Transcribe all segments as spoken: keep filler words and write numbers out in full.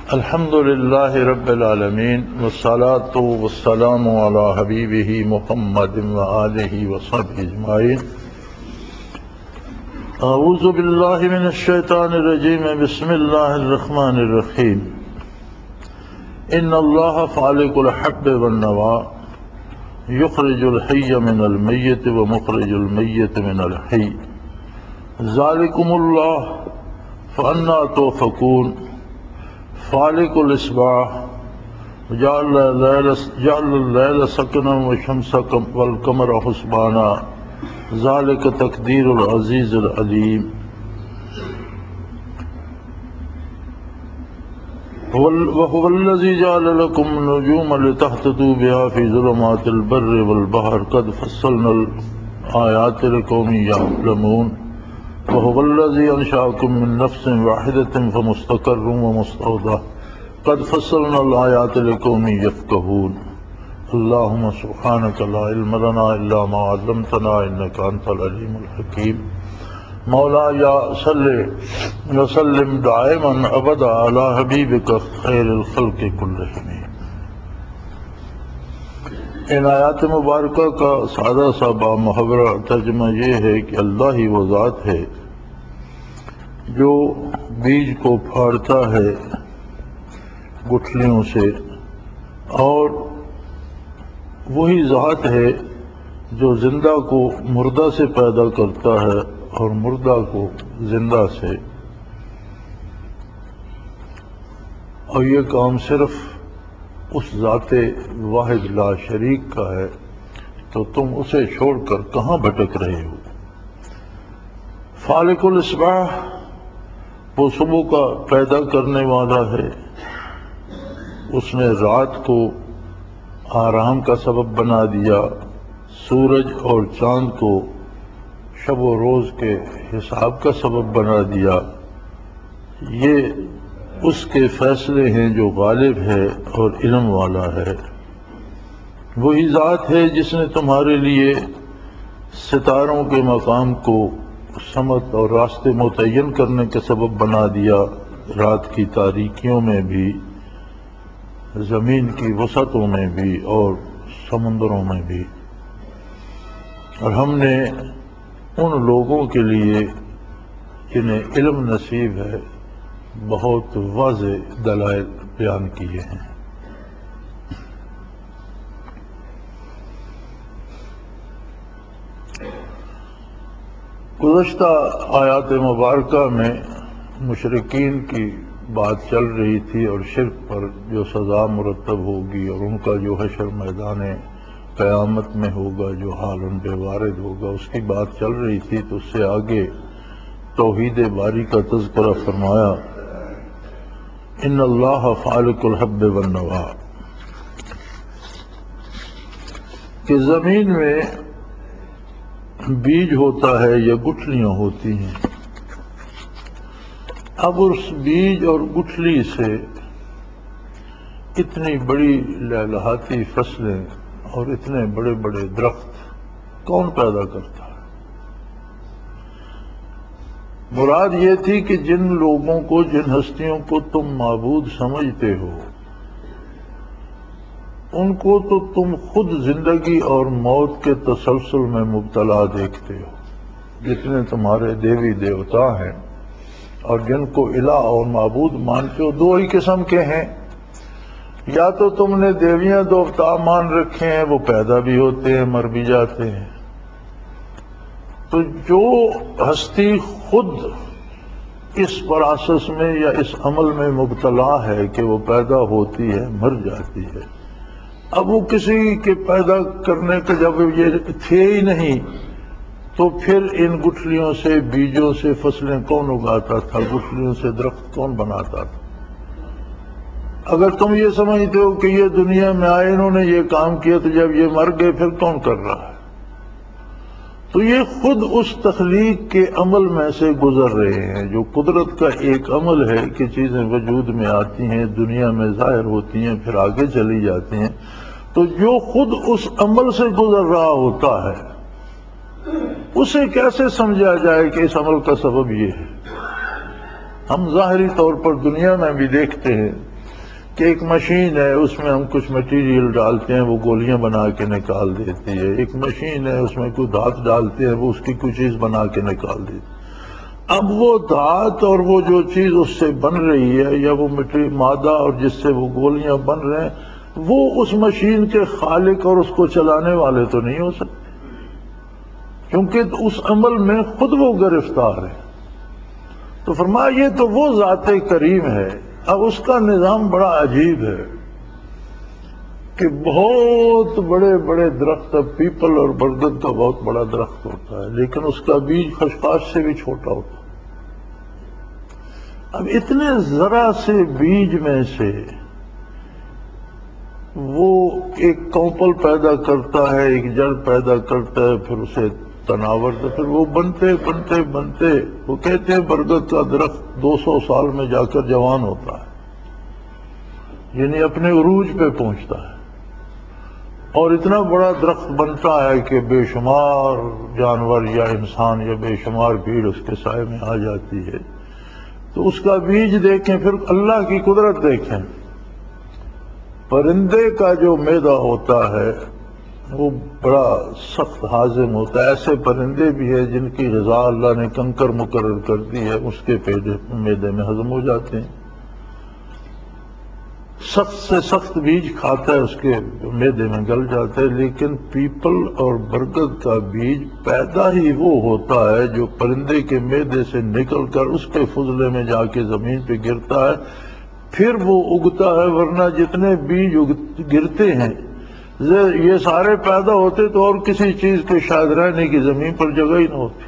الحمد للہ رب العالمین والصلاة والسلام علی حبیبہ محمد وآلہ وصحبہ اجمعین۔ اعوذ باللہ من الشیطان الرجیم، بسم اللہ الرحمن الرحیم۔ ان اللہ خالق الحب والنوى یخرج الحی من المیت ومخرج المیت من الحی، ذالکم اللہ فانا توفکون۔ فالق الاصباح جعل اللیل سکنا والشمس والقمر حسبانا، ذالک تقدیر العزیز العلیم۔ وهو الذی جعل لکم النجوم لتہتدوا بها فی ظلمات البر والبحر قد فصلنا الآیات لقوم یعلمون۔ وهو الذی انشأکم من نفس واحدة فمستقر ومستودع قد فصلنا الآیات لقوم یفقہون۔ اللہم سبحانک لا علم لنا الا ما علمتنا انک انت العلیم الحکیم۔ مولایا صلی وسلم دائما ابدا علی حبیبک خیر الخلق کلہم۔ ان آیات مبارکہ کا سادہ سا با محاورہ ترجمہ یہ ہے کہ اللہ ہی وہ ذات ہے جو بیج کو پھاڑتا ہے گٹھلیوں سے، اور وہی ذات ہے جو زندہ کو مردہ سے پیدا کرتا ہے اور مردہ کو زندہ سے، اور یہ کام صرف اس ذات واحد لا شریک کا ہے، تو تم اسے چھوڑ کر کہاں بھٹک رہے ہو؟ فالق الاصباح وہ صبح کا پیدا کرنے والا ہے، اس نے رات کو آرام کا سبب بنا دیا، سورج اور چاند کو شب و روز کے حساب کا سبب بنا دیا۔ یہ اس کے فیصلے ہیں جو غالب ہے اور علم والا ہے۔ وہی ذات ہے جس نے تمہارے لیے ستاروں کے مقام کو سمت اور راستے متعین کرنے کا سبب بنا دیا، رات کی تاریکیوں میں بھی، زمین کی وسعتوں میں بھی اور سمندروں میں بھی۔ اور ہم نے ان لوگوں کے لیے جنہیں علم نصیب ہے بہت واضح دلائل بیان کیے ہیں۔ گزشتہ آیات مبارکہ میں مشرکین کی بات چل رہی تھی اور شرک پر جو سزا مرتب ہوگی اور ان کا جو حشر میدان قیامت میں ہوگا، جو حال ان پہ وارد ہوگا، اس کی بات چل رہی تھی۔ تو اس سے آگے توحید باری کا تذکرہ فرمایا، ان اللہ خالق الحب والنوى، کہ زمین میں بیج ہوتا ہے یا گٹھلیاں ہوتی ہیں۔ اب اس بیج اور گٹھلی سے اتنی بڑی لہلہاتی فصلیں اور اتنے بڑے بڑے درخت کون پیدا کرتا ہے؟ مراد یہ تھی کہ جن لوگوں کو، جن ہستیوں کو تم معبود سمجھتے ہو، ان کو تو تم خود زندگی اور موت کے تسلسل میں مبتلا دیکھتے ہو۔ جتنے تمہارے دیوی دیوتا ہیں اور جن کو الہ اور معبود مانتے ہو، دو ہی قسم کے ہیں۔ یا تو تم نے دیویاں دیوتا مان رکھے ہیں، وہ پیدا بھی ہوتے ہیں مر بھی جاتے ہیں۔ تو جو ہستی خود اس پراسس میں یا اس عمل میں مبتلا ہے کہ وہ پیدا ہوتی ہے مر جاتی ہے، اب وہ کسی کے پیدا کرنے کا جب یہ تھے ہی نہیں، تو پھر ان گٹھلیوں سے، بیجوں سے فصلیں کون اگاتا تھا؟ گٹھلیوں سے درخت کون بناتا تھا؟ اگر تم یہ سمجھتے ہو کہ یہ دنیا میں آئے، انہوں نے یہ کام کیا، تو جب یہ مر گئے پھر کون کر رہا ہے؟ تو یہ خود اس تخلیق کے عمل میں سے گزر رہے ہیں، جو قدرت کا ایک عمل ہے کہ چیزیں وجود میں آتی ہیں، دنیا میں ظاہر ہوتی ہیں، پھر آگے چلی جاتی ہیں۔ تو جو خود اس عمل سے گزر رہا ہوتا ہے، اسے کیسے سمجھا جائے کہ اس عمل کا سبب یہ ہے؟ ہم ظاہری طور پر دنیا میں بھی دیکھتے ہیں کہ ایک مشین ہے، اس میں ہم کچھ مٹیریل ڈالتے ہیں، وہ گولیاں بنا کے نکال دیتی ہے. ایک مشین ہے، اس میں کوئی دھات ڈالتے ہیں، وہ اس کی کوئی چیز بنا کے نکال دیتی ہے. اب وہ دھات اور وہ جو چیز اس سے بن رہی ہے یا وہ مٹی مادہ اور جس سے وہ گولیاں بن رہے ہیں، وہ اس مشین کے خالق اور اس کو چلانے والے تو نہیں ہو سکتے، کیونکہ اس عمل میں خود وہ گرفتار ہے. تو فرمایا یہ تو وہ ذات کریم ہے. اب اس کا نظام بڑا عجیب ہے کہ بہت بڑے بڑے درخت، پیپل اور برگد کا بہت بڑا درخت ہوتا ہے، لیکن اس کا بیج خشخاش سے بھی چھوٹا ہوتا ہے. اب اتنے ذرا سے بیج میں سے وہ ایک کونپل پیدا کرتا ہے، ایک جڑ پیدا کرتا ہے، پھر اسے تناور دے، پھر وہ بنتے بنتے بنتے وہ کہتے ہیں برگد کا درخت دو سو سال میں جا کر جوان ہوتا ہے، یعنی اپنے عروج پہ پہنچتا ہے، اور اتنا بڑا درخت بنتا ہے کہ بے شمار جانور یا انسان یا بے شمار بھیڑ اس کے سائے میں آ جاتی ہے. تو اس کا بیج دیکھیں، پھر اللہ کی قدرت دیکھیں. پرندے کا جو معدہ ہوتا ہے وہ بڑا سخت ہاضم ہوتا ہے. ایسے پرندے بھی ہیں جن کی غذا اللہ نے کنکر مقرر کر دی ہے، اس کے معدے میں ہضم ہو جاتے ہیں. سخت سے سخت بیج کھاتا ہے، اس کے معدے میں گل جاتا ہے. لیکن پیپل اور برگد کا بیج پیدا ہی وہ ہوتا ہے جو پرندے کے معدے سے نکل کر اس کے فضلے میں جا کے زمین پہ گرتا ہے، پھر وہ اگتا ہے. ورنہ جتنے بیج گرتے ہیں یہ سارے پیدا ہوتے تو اور کسی چیز کے شاید رہنے کی زمین پر جگہ ہی نہ ہوتی.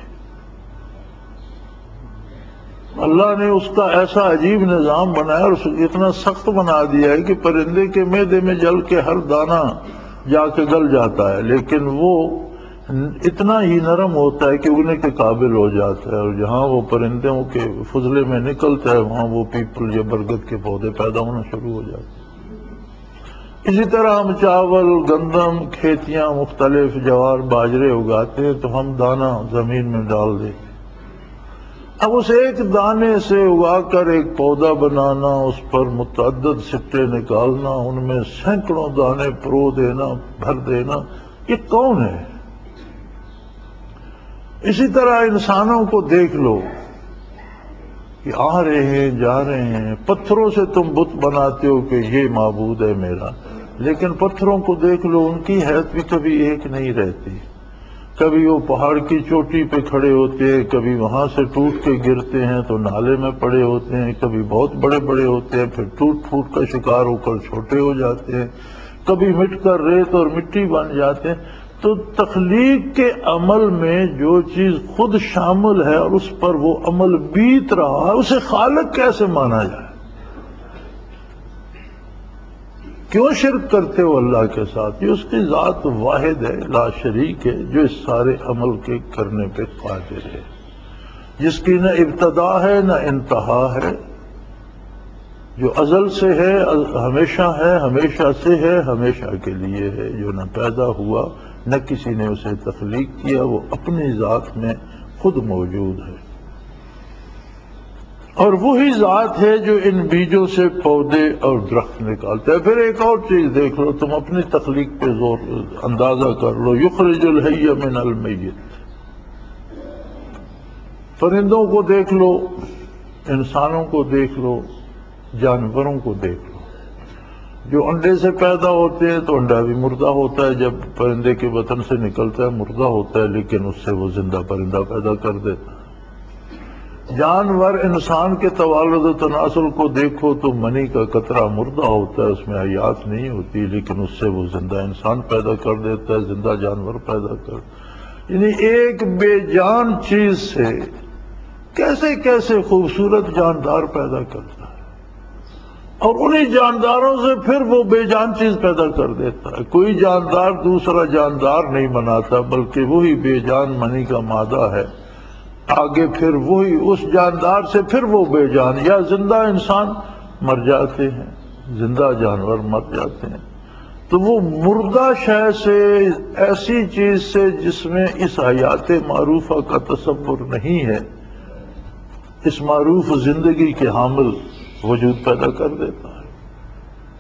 اللہ نے اس کا ایسا عجیب نظام بنایا اور اتنا سخت بنا دیا ہے کہ پرندے کے معدے میں جل کے ہر دانہ جا کے گل جاتا ہے، لیکن وہ اتنا ہی نرم ہوتا ہے کہ اگنے کے قابل ہو جاتا ہے. اور جہاں وہ پرندوں کے فضلے میں نکلتا ہے وہاں وہ پیپل یا برگد کے پودے پیدا ہونا شروع ہو جاتے ہیں. اسی طرح ہم چاول، گندم، کھیتیاں مختلف جوار باجرے اگاتے ہیں تو ہم دانہ زمین میں ڈال دیتے ہیں. اب اس ایک دانے سے اگا کر ایک پودا بنانا، اس پر متعدد سٹے نکالنا، ان میں سینکڑوں دانے پرو دینا، بھر دینا، یہ کون ہے؟ اسی طرح انسانوں کو دیکھ لو کہ آ رہے ہیں جا رہے ہیں. پتھروں سے تم بت بناتے ہو کہ یہ معبود ہے میرا، لیکن پتھروں کو دیکھ لو، ان کی حیثیت بھی کبھی ایک نہیں رہتی. کبھی وہ پہاڑ کی چوٹی پہ کھڑے ہوتے ہیں، کبھی وہاں سے ٹوٹ کے گرتے ہیں تو نالے میں پڑے ہوتے ہیں، کبھی بہت بڑے بڑے ہوتے ہیں پھر ٹوٹ پھوٹ کا شکار ہو کر چھوٹے ہو جاتے ہیں، کبھی مٹ کر ریت اور مٹی بن جاتے ہیں. تو تخلیق کے عمل میں جو چیز خود شامل ہے اور اس پر وہ عمل بیت رہا ہے، اسے خالق کیسے مانا جائے؟ کیوں شرک کرتے ہو اللہ کے ساتھ؟ یہ اس کی ذات واحد ہے، لا شریک ہے، جو اس سارے عمل کے کرنے پہ قادر ہے، جس کی نہ ابتدا ہے نہ انتہا ہے، جو ازل سے ہے، ہمیشہ ہے، ہمیشہ سے ہے، ہمیشہ کے لیے ہے، جو نہ پیدا ہوا نہ کسی نے اسے تخلیق کیا، وہ اپنی ذات میں خود موجود ہے. اور وہی ذات ہے جو ان بیجوں سے پودے اور درخت نکالتا ہے. پھر ایک اور چیز دیکھ لو، تم اپنی تخلیق پہ زور اندازہ کر لو. یخرج الحی من المیت. پرندوں کو دیکھ لو، انسانوں کو دیکھ لو، جانوروں کو دیکھ لو. جو انڈے سے پیدا ہوتے ہیں تو انڈا بھی مردہ ہوتا ہے، جب پرندے کے بطن سے نکلتا ہے مردہ ہوتا ہے، لیکن اس سے وہ زندہ پرندہ پیدا کر دیتا ہے. جانور انسان کے توالد و تناسل کو دیکھو تو منی کا قطرہ مردہ ہوتا ہے، اس میں حیات نہیں ہوتی، لیکن اس سے وہ زندہ انسان پیدا کر دیتا ہے، زندہ جانور پیدا کر. یعنی ایک بے جان چیز سے کیسے کیسے خوبصورت جاندار پیدا کرتا ہے، اور انہی جانداروں سے پھر وہ بے جان چیز پیدا کر دیتا ہے. کوئی جاندار دوسرا جاندار نہیں بناتا، بلکہ وہی بے جان منی کا مادہ ہے. آگے پھر وہی اس جاندار سے پھر وہ بے جان یا زندہ انسان مر جاتے ہیں، زندہ جانور مر جاتے ہیں. تو وہ مردہ شے سے، ایسی چیز سے جس میں اس حیات معروفہ کا تصور نہیں ہے، اس معروف زندگی کے حامل وجود پیدا کر دیتا ہے.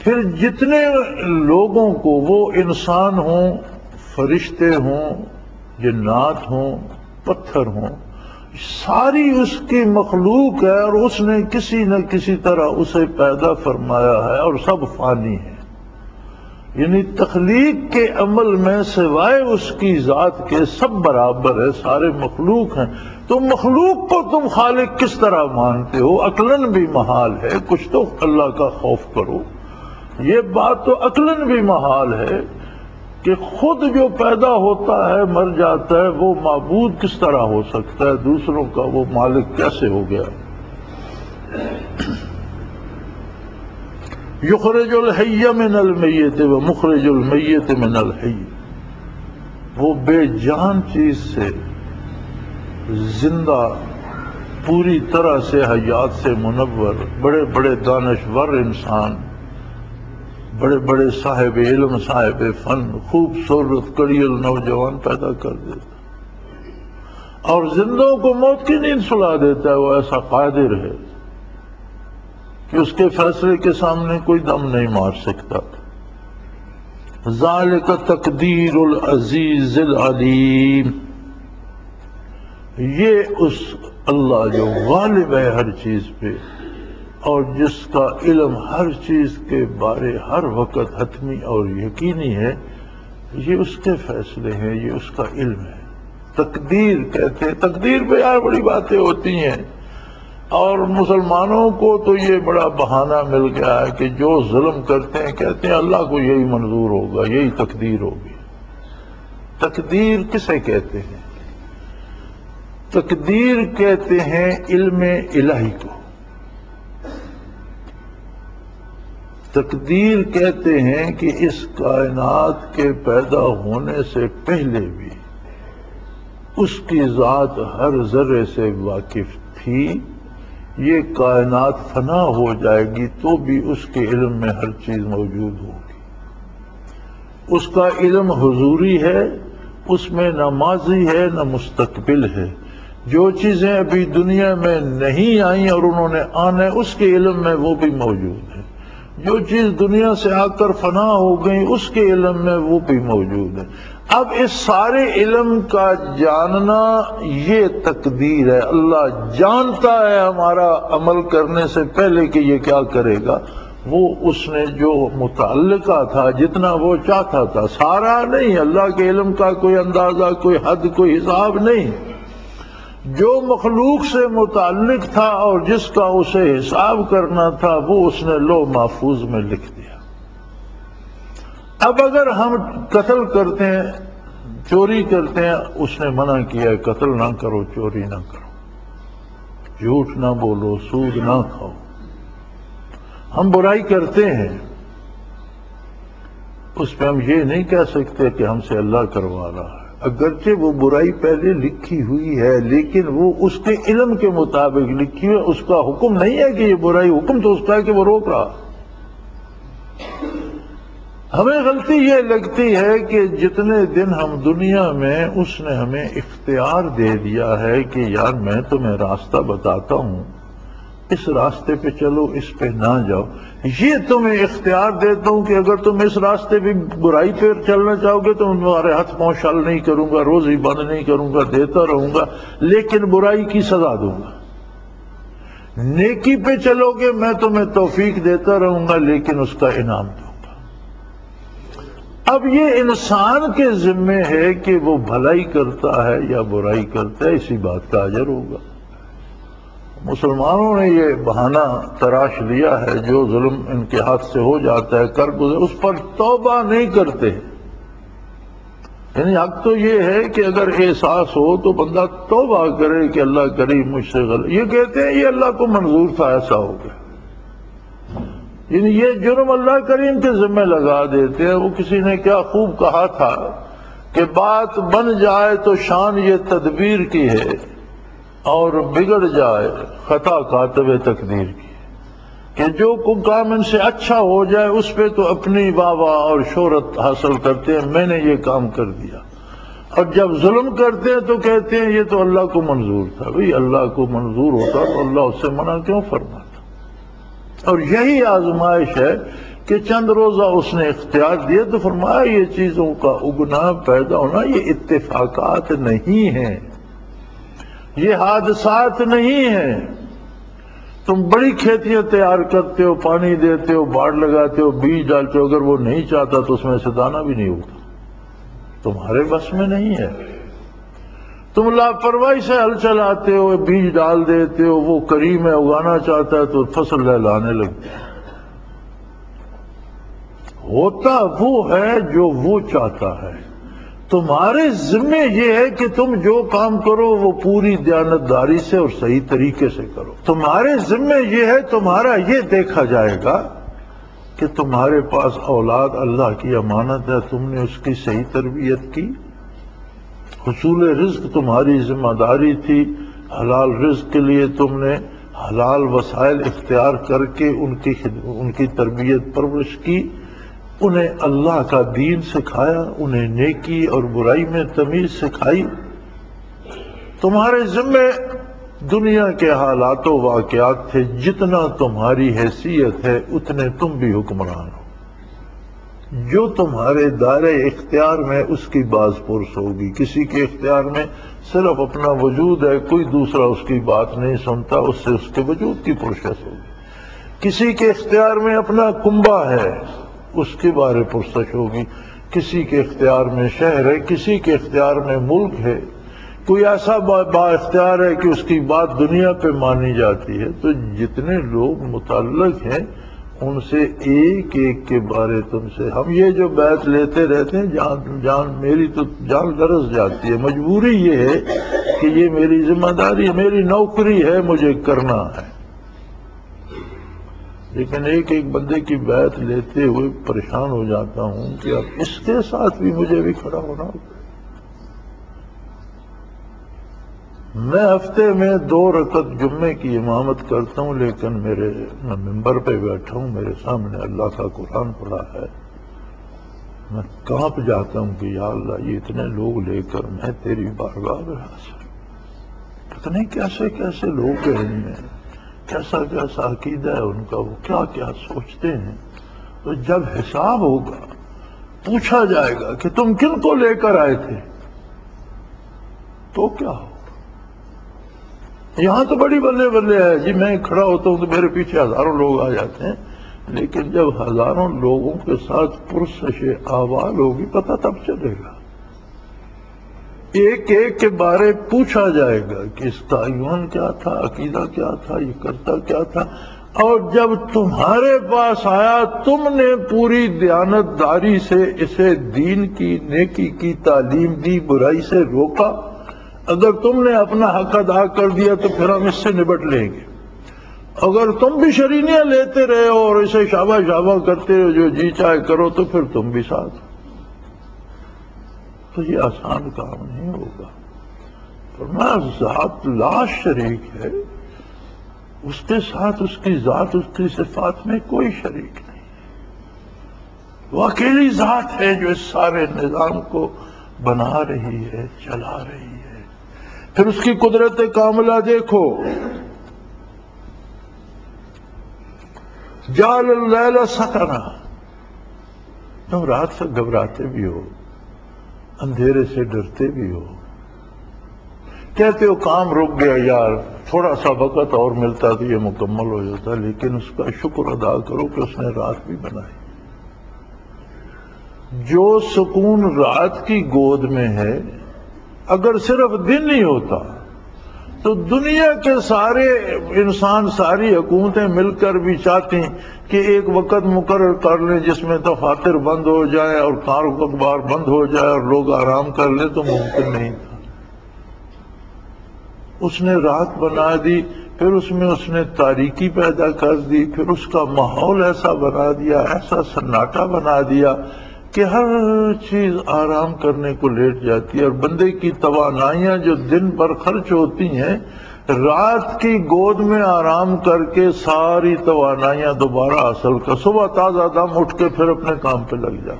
پھر جتنے لوگوں کو، وہ انسان ہوں، فرشتے ہوں، جنات ہوں، پتھر ہوں، ساری اس کی مخلوق ہے، اور اس نے کسی نہ کسی طرح اسے پیدا فرمایا ہے، اور سب فانی ہے۔ یعنی تخلیق کے عمل میں سوائے اس کی ذات کے سب برابر ہے، سارے مخلوق ہیں۔ تو مخلوق کو تم خالق کس طرح مانتے ہو؟ عقلاً بھی محال ہے، کچھ تو اللہ کا خوف کرو۔ یہ بات تو عقلاً بھی محال ہے کہ خود جو پیدا ہوتا ہے مر جاتا ہے، وہ معبود کس طرح ہو سکتا ہے؟ دوسروں کا وہ مالک کیسے ہو گیا؟ یخرج الحی من المیت و مخرج المیت من الحی، وہ بے جان چیز سے زندہ، پوری طرح سے حیات سے منور، بڑے بڑے دانشور انسان، بڑے بڑے صاحب علم، صاحب فن، خوبصورت کڑیل نوجوان پیدا کر دیتا، اور زندوں کو موت کی نیند سلا دیتا ہے۔ وہ ایسا قادر ہے کہ اس کے فیصلے کے سامنے کوئی دم نہیں مار سکتا۔ ذالک تقدیر العزیز العلیم، یہ اس اللہ جو غالب ہے ہر چیز پہ، اور جس کا علم ہر چیز کے بارے ہر وقت حتمی اور یقینی ہے، یہ اس کے فیصلے ہیں، یہ اس کا علم ہے۔ تقدیر کہتے ہیں، تقدیر پہ یار بڑی باتیں ہوتی ہیں، اور مسلمانوں کو تو یہ بڑا بہانہ مل گیا ہے کہ جو ظلم کرتے ہیں کہتے ہیں اللہ کو یہی منظور ہوگا، یہی تقدیر ہوگی۔ تقدیر کسے کہتے ہیں؟ تقدیر کہتے ہیں علم الہی کو۔ تقدیر کہتے ہیں کہ اس کائنات کے پیدا ہونے سے پہلے بھی اس کی ذات ہر ذرے سے واقف تھی۔ یہ کائنات فنا ہو جائے گی تو بھی اس کے علم میں ہر چیز موجود ہوگی۔ اس کا علم حضوری ہے، اس میں نہ ماضی ہے نہ مستقبل ہے۔ جو چیزیں ابھی دنیا میں نہیں آئیں اور انہوں نے آنا ہے، اس کے علم میں وہ بھی موجود ہے۔ جو چیز دنیا سے آ کر فنا ہو گئی، اس کے علم میں وہ بھی موجود ہے۔ اب اس سارے علم کا جاننا یہ تقدیر ہے۔ اللہ جانتا ہے ہمارا عمل کرنے سے پہلے کہ یہ کیا کرے گا۔ وہ اس نے جو متعلقہ تھا، جتنا وہ چاہتا تھا، سارا نہیں۔ اللہ کے علم کا کوئی اندازہ، کوئی حد، کوئی حساب نہیں۔ جو مخلوق سے متعلق تھا اور جس کا اسے حساب کرنا تھا، وہ اس نے لوح محفوظ میں لکھ دیا۔ اب اگر ہم قتل کرتے ہیں، چوری کرتے ہیں، اس نے منع کیا ہے قتل نہ کرو، چوری نہ کرو، جھوٹ نہ بولو، سود نہ کھاؤ۔ ہم برائی کرتے ہیں، اس پہ ہم یہ نہیں کہہ سکتے کہ ہم سے اللہ کروا رہا ہے۔ اگرچہ وہ برائی پہلے لکھی ہوئی ہے، لیکن وہ اس کے علم کے مطابق لکھی ہوئی ہے، اس کا حکم نہیں ہے کہ یہ برائی، حکم تو اس کا ہے کہ وہ روک رہا۔ ہمیں غلطی یہ لگتی ہے کہ جتنے دن ہم دنیا میں، اس نے ہمیں اختیار دے دیا ہے کہ یار میں تمہیں راستہ بتاتا ہوں، اس راستے پہ چلو، اس پہ نہ جاؤ۔ یہ تمہیں اختیار دیتا ہوں کہ اگر تم اس راستے پہ برائی پہ چلنا چاہو گے تو تمہارے ہاتھ پاؤں شل نہیں کروں گا، روزی بند نہیں کروں گا، دیتا رہوں گا، لیکن برائی کی سزا دوں گا۔ نیکی پہ چلو گے میں تمہیں توفیق دیتا رہوں گا، لیکن اس کا انعام دوں گا۔ اب یہ انسان کے ذمے ہے کہ وہ بھلائی کرتا ہے یا برائی کرتا ہے، اسی بات کا اجر ہوگا۔ مسلمانوں نے یہ بہانہ تراش لیا ہے، جو ظلم ان کے ہاتھ سے ہو جاتا ہے کر گزر، اس پر توبہ نہیں کرتے۔ یعنی حق تو یہ ہے کہ اگر احساس ہو تو بندہ توبہ کرے کہ اللہ کریم مجھ سے غلط، یہ کہتے ہیں یہ اللہ کو منظور تھا، ایسا ہو گیا۔ یعنی یہ جرم اللہ کریم کے ذمہ لگا دیتے ہیں۔ وہ کسی نے کیا خوب کہا تھا کہ بات بن جائے تو شان یہ تدبیر کی ہے، اور بگڑ جائے خطا کاتب تقدیر کی، کہ جو کام ان سے اچھا ہو جائے اس پہ تو اپنی واہ واہ اور شہرت حاصل کرتے ہیں، میں نے یہ کام کر دیا، اور جب ظلم کرتے ہیں تو کہتے ہیں یہ تو اللہ کو منظور تھا۔ بھئی اللہ کو منظور ہوتا تو اللہ اس سے منع کیوں فرماتا؟ اور یہی آزمائش ہے کہ چند روزہ اس نے اختیار دیا تو فرمایا یہ چیزوں کا اگنا پیدا ہونا یہ اتفاقات نہیں ہیں، یہ حادثات نہیں ہیں۔ تم بڑی کھیتیاں تیار کرتے ہو، پانی دیتے ہو، باڑ لگاتے ہو، بیج ڈالتے ہو، اگر وہ نہیں چاہتا تو اس میں سے دانہ بھی نہیں ہوتا، تمہارے بس میں نہیں ہے۔ تم لاپرواہی سے ہل چلاتے ہو، بیج ڈال دیتے ہو، وہ کریم ہے اگانا چاہتا ہے تو فصل لہلانے لگتے ہیں۔ ہوتا وہ ہے جو وہ چاہتا ہے، تمہارے ذمہ یہ ہے کہ تم جو کام کرو وہ پوری دیانتداری سے اور صحیح طریقے سے کرو۔ تمہارے ذمہ یہ ہے، تمہارا یہ دیکھا جائے گا کہ تمہارے پاس اولاد اللہ کی امانت ہے، تم نے اس کی صحیح تربیت کی، حصول رزق تمہاری ذمہ داری تھی، حلال رزق کے لیے تم نے حلال وسائل اختیار کر کے ان کی ان کی تربیت پرورش کی، انہیں اللہ کا دین سکھایا، انہیں نیکی اور برائی میں تمیز سکھائی۔ تمہارے ذمہ دنیا کے حالات و واقعات تھے، جتنا تمہاری حیثیت ہے اتنے تم بھی حکمران ہو، جو تمہارے دائرے اختیار میں اس کی باز پرس ہوگی۔ کسی کے اختیار میں صرف اپنا وجود ہے، کوئی دوسرا اس کی بات نہیں سنتا، اس سے اس کے وجود کی پرسش ہوگی۔ کسی کے اختیار میں اپنا کنبہ ہے، اس کے بارے پرسش ہوگی۔ کسی کے اختیار میں شہر ہے، کسی کے اختیار میں ملک ہے، کوئی ایسا با اختیار ہے کہ اس کی بات دنیا پہ مانی جاتی ہے۔ تو جتنے لوگ متعلق ہیں ان سے ایک ایک کے بارے تم سے ہم یہ جو بیعت لیتے رہتے ہیں، جان جان میری تو جان لرز جاتی ہے، مجبوری یہ ہے کہ یہ میری ذمہ داری، میری نوکری ہے، مجھے کرنا ہے، لیکن ایک ایک بندے کی بیعت لیتے ہوئے پریشان ہو جاتا ہوں کہ اب اس کے ساتھ بھی مجھے بھی کھڑا ہونا ہوگا۔ میں ہفتے میں دو رکعت جمعے کی امامت کرتا ہوں، لیکن میرے میں ممبر پہ بیٹھا ہوں، میرے سامنے اللہ کا قرآن پڑھا ہے، میں کانپ جاتا ہوں کہ یا اللہ یہ اتنے لوگ لے کر میں تیری بارگاہ میں حاضر، اتنے کیسے کیسے لوگ ہیں ان میں، کیسا کیسا عقیدہ ہے ان کا، وہ کیا کیا سوچتے ہیں۔ تو جب حساب ہوگا، پوچھا جائے گا کہ تم کن کو لے کر آئے تھے، تو کیا ہو؟ یہاں تو بڑی بلے بلے ہے جی، میں کھڑا ہوتا ہوں تو میرے پیچھے ہزاروں لوگ آ جاتے ہیں، لیکن جب ہزاروں لوگوں کے ساتھ پرسش احوال ہوگی پتہ تب چلے گا۔ ایک ایک کے بارے پوچھا جائے گا کہ اس کا ایمان کیا تھا، عقیدہ کیا تھا، یہ کرتا کیا تھا، اور جب تمہارے پاس آیا تم نے پوری دیانتداری سے اسے دین کی نیکی کی تعلیم دی، برائی سے روکا، اگر تم نے اپنا حق ادا کر دیا تو پھر ہم اس سے نبٹ لیں گے، اگر تم بھی شرینیاں لیتے رہے ہو اور اسے شابہ شابہ کرتے ہو جو جی چاہے کرو تو پھر تم بھی ساتھ ہو، تو یہ آسان کام نہیں ہوگا۔ فرمایا ذات لا شریک ہے، اس کے ساتھ اس کی ذات اس کی صفات میں کوئی شریک نہیں، وہ اکیلی ذات ہے جو اس سارے نظام کو بنا رہی ہے، چلا رہی ہے۔ پھر اس کی قدرت کاملہ دیکھو، جعل اللیل سکنا، تم رات سے گھبراتے بھی ہو، اندھیرے سے ڈرتے بھی ہو، کہتے ہو کام رک گیا یار، تھوڑا سا وقت اور ملتا تو یہ مکمل ہو جاتا، لیکن اس کا شکر ادا کرو کہ اس نے رات بھی بنائی۔ جو سکون رات کی گود میں ہے، اگر صرف دن ہی ہوتا تو دنیا کے سارے انسان، ساری حکومتیں مل کر بھی چاہتی کہ ایک وقت مقرر کر لیں جس میں دفاتر بند ہو جائیں اور کاروبار بند ہو جائے اور لوگ آرام کر لیں، تو ممکن نہیں تھا۔ اس نے رات بنا دی، پھر اس میں اس نے تاریکی پیدا کر دی، پھر اس کا ماحول ایسا بنا دیا، ایسا سناٹا بنا دیا کہ ہر چیز آرام کرنے کو لیٹ جاتی ہے، اور بندے کی توانائیاں جو دن پر خرچ ہوتی ہیں رات کی گود میں آرام کر کے ساری توانائیاں دوبارہ حاصل کر، صبح تازہ دم اٹھ کے پھر اپنے کام پہ لگ جا۔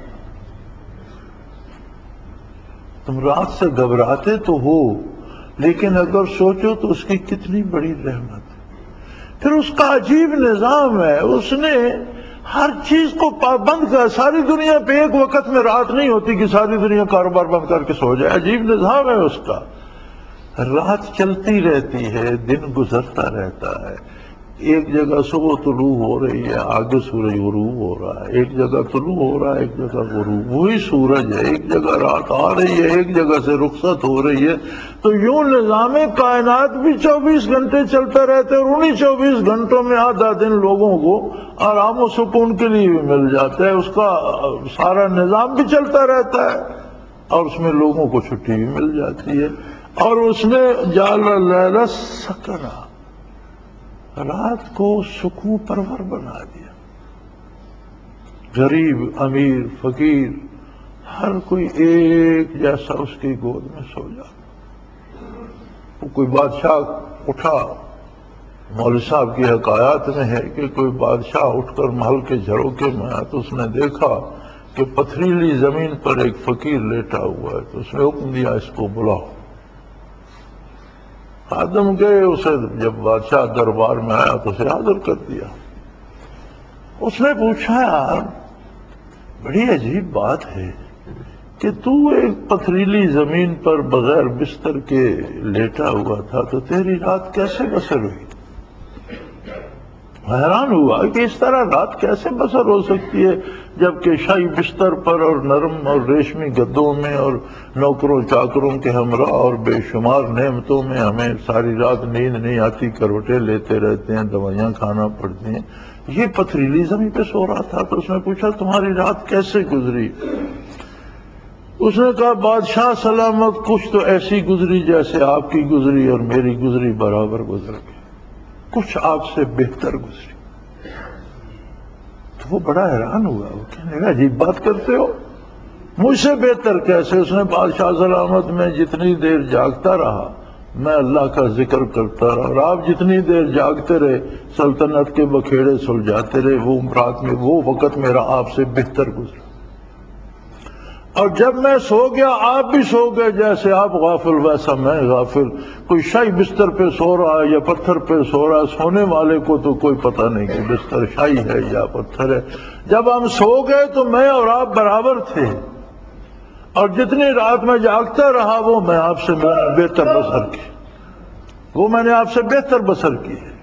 تم رات سے گھبراتے تو ہو، لیکن اگر سوچو تو اس کی کتنی بڑی رحمت ہے۔ پھر اس کا عجیب نظام ہے، اس نے ہر چیز کو پابند کر، ساری دنیا پہ ایک وقت میں رات نہیں ہوتی کہ ساری دنیا کاروبار بند کر کے سو جائے، عجیب نظام ہے اس کا۔ رات چلتی رہتی ہے، دن گزرتا رہتا ہے، ایک جگہ صبح طلوع ہو رہی ہے، آگے سورج غروب ہو رہا ہے، ایک جگہ طلوع ہو رہا ہے، ایک جگہ غروب، وہی سورج ہے، ایک جگہ رات آ رہی ہے، ایک جگہ سے رخصت ہو رہی ہے۔ تو یوں نظام کائنات بھی چوبیس گھنٹے چلتا رہتا ہے، اور انہی چوبیس گھنٹوں میں آدھا دن لوگوں کو آرام و سکون کے لیے بھی مل جاتا ہے، اس کا سارا نظام بھی چلتا رہتا ہے، اور اس میں لوگوں کو چھٹی بھی مل جاتی ہے۔ اور اس نے جعل اللیل سکنا، رات کو سکون پرور بنا دیا، غریب امیر فقیر ہر کوئی ایک جیسا اس کی گود میں سو جاتا۔ وہ کوئی بادشاہ اٹھا، مولوی صاحب کی حکایات میں ہے کہ کوئی بادشاہ اٹھ کر محل کے جھروکے میں آیا تو اس نے دیکھا کہ پتھریلی زمین پر ایک فقیر لیٹا ہوا ہے، تو اس نے حکم دیا اس کو بلاؤ۔ خادم گئے، اسے جب بادشاہ دربار میں آیا تو اسے حاضر کر دیا۔ اس نے پوچھا، یار بڑی عجیب بات ہے کہ تو ایک پتھریلی زمین پر بغیر بستر کے لیٹا ہوا تھا، تو تیری رات کیسے بسر ہوئی؟ حیران ہوا کہ اس طرح رات کیسے بسر ہو سکتی ہے جبکہ شاہی بستر پر اور نرم اور ریشمی گدوں میں اور نوکروں چاکروں کے ہمراہ اور بے شمار نعمتوں میں ہمیں ساری رات نیند نہیں آتی، کروٹیں لیتے رہتے ہیں، دوائیاں کھانا پڑتی ہیں، یہ پتھریلی زمین پہ سو رہا تھا۔ تو اس نے پوچھا تمہاری رات کیسے گزری؟ اس نے کہا بادشاہ سلامت، کچھ تو ایسی گزری جیسے آپ کی گزری اور میری گزری برابر گزر گئی، کچھ آپ سے بہتر گزری۔ تو وہ بڑا حیران ہوا، وہ کہنے لگا عجیب بات کرتے ہو، مجھ سے بہتر کیسے؟ اس نے بادشاہ سلامت میں جتنی دیر جاگتا رہا میں اللہ کا ذکر کرتا رہا، اور آپ جتنی دیر جاگتے رہے سلطنت کے بکھیڑے سلجھاتے رہے، وہ رات میں وہ وقت میرا آپ سے بہتر گزرا، اور جب میں سو گیا آپ بھی سو گئے، جیسے آپ غافل ویسا میں غافل، کوئی شاہی بستر پہ سو رہا ہے یا پتھر پہ سو رہا ہے، سونے والے کو تو کوئی پتہ نہیں کہ بستر شاہی ہے یا پتھر ہے۔ جب ہم سو گئے تو میں اور آپ برابر تھے، اور جتنی رات میں جاگتا رہا وہ میں آپ سے میں نے بہتر بسر کی، وہ میں نے آپ سے بہتر بسر کی ہے۔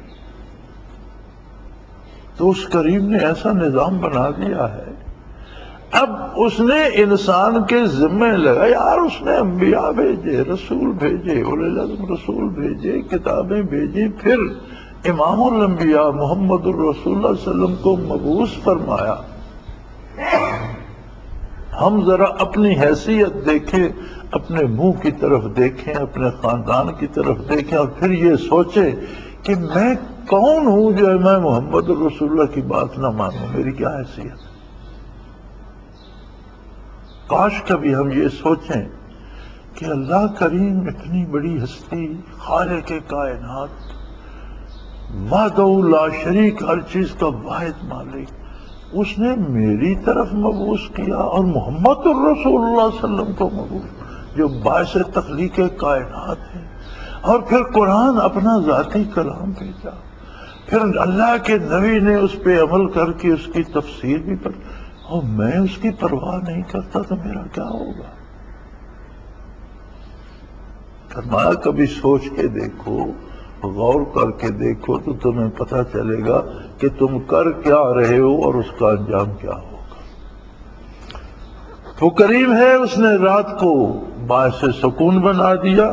تو اس کریم نے ایسا نظام بنا دیا ہے۔ اب اس نے انسان کے ذمہ لگا، یار اس نے انبیاء بھیجے، رسول بھیجے، اولی العزم رسول بھیجے، کتابیں بھیجی، پھر امام الانبیاء محمد الرسول اللہ صلی اللہ علیہ وسلم کو مبعوث فرمایا۔ ہم ذرا اپنی حیثیت دیکھیں، اپنے منہ کی طرف دیکھیں، اپنے خاندان کی طرف دیکھیں، اور پھر یہ سوچیں کہ میں کون ہوں جو میں محمد الرسول اللہ کی بات نہ مانوں، میری کیا حیثیت ہے۔ کاش کبھی ہم یہ سوچیں کہ اللہ کریم اتنی بڑی ہستی، خالق کائنات، وحدہ لا شریک، ہر چیز کا واحد مالک، اس نے میری طرف مبعوث کیا، اور محمد الرسول اللہ صلی اللہ علیہ وسلم کو مبعوث جو باعث تخلیق کائنات ہے، اور پھر قرآن اپنا ذاتی کلام بھیجا، پھر اللہ کے نبی نے اس پہ عمل کر کے اس کی تفسیر بھی پڑھ، اور میں اس کی پرواہ نہیں کرتا تو میرا کیا ہوگا؟ فرمایا کبھی سوچ کے دیکھو، غور کر کے دیکھو تو تمہیں پتہ چلے گا کہ تم کر کیا رہے ہو اور اس کا انجام کیا ہوگا۔ تو کریم ہے، اس نے رات کو باعث سکون بنا دیا،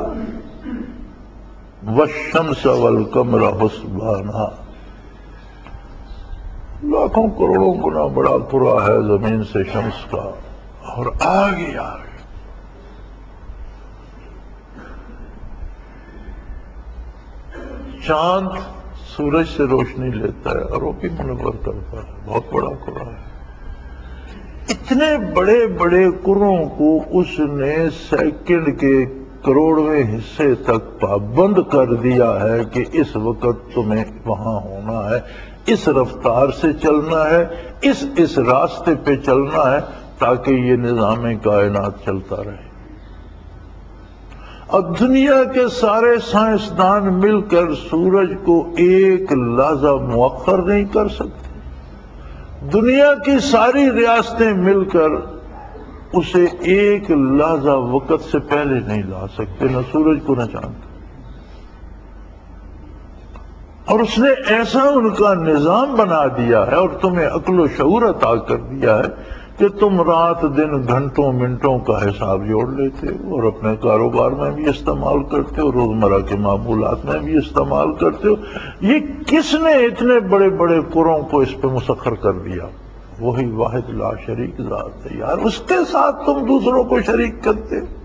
والشمس والقمر حسبانا، لاکھوں کروڑوں گنا بڑا قرا ہے زمین سے شمس کا، اور آگے آگے چاند سورج سے روشنی لیتا ہے اور وہ بھی منور کرتا ہے، بہت بڑا قرا ہے۔ اتنے بڑے بڑے قروں کو اس نے سیکنڈ کے کروڑویں حصے تک پابند کر دیا ہے کہ اس وقت تمہیں وہاں ہونا ہے، اس رفتار سے چلنا ہے، اس اس راستے پہ چلنا ہے، تاکہ یہ نظام کائنات چلتا رہے۔ اور دنیا کے سارے سائنسدان مل کر سورج کو ایک لحظہ مؤخر نہیں کر سکتے، دنیا کی ساری ریاستیں مل کر اسے ایک لحظہ وقت سے پہلے نہیں لا سکتے، نہ سورج کو نہ چاند کو۔ اور اس نے ایسا ان کا نظام بنا دیا ہے اور تمہیں عقل و شعور عطا کر دیا ہے کہ تم رات دن گھنٹوں منٹوں کا حساب جوڑ لیتے ہو اور اپنے کاروبار میں بھی استعمال کرتے ہو، روزمرہ کے معمولات میں بھی استعمال کرتے ہو۔ یہ کس نے اتنے بڑے بڑے کروں کو اس پہ مسخر کر دیا؟ وہی واحد لا شریک ذات ہے یار، اس کے ساتھ تم دوسروں کو شریک کرتے ہو۔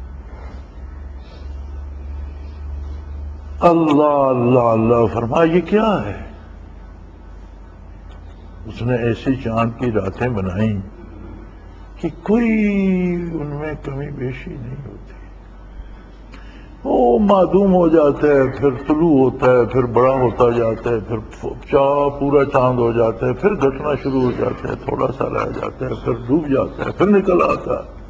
اللہ اللہ اللہ فرما، یہ کیا ہے؟ اس نے ایسی چاند کی راتیں بنائی کہ کوئی ان میں کمی بیشی نہیں ہوتی، وہ معدوم ہو جاتا ہے، پھر طلوع ہوتا ہے، پھر بڑا ہوتا جاتا ہے، پھر چاہ پورا چاند ہو جاتا ہے، پھر گھٹنا شروع ہو جاتا ہے، تھوڑا سا رہ جاتا ہے، پھر ڈوب جاتا ہے، پھر نکل آتا ہے۔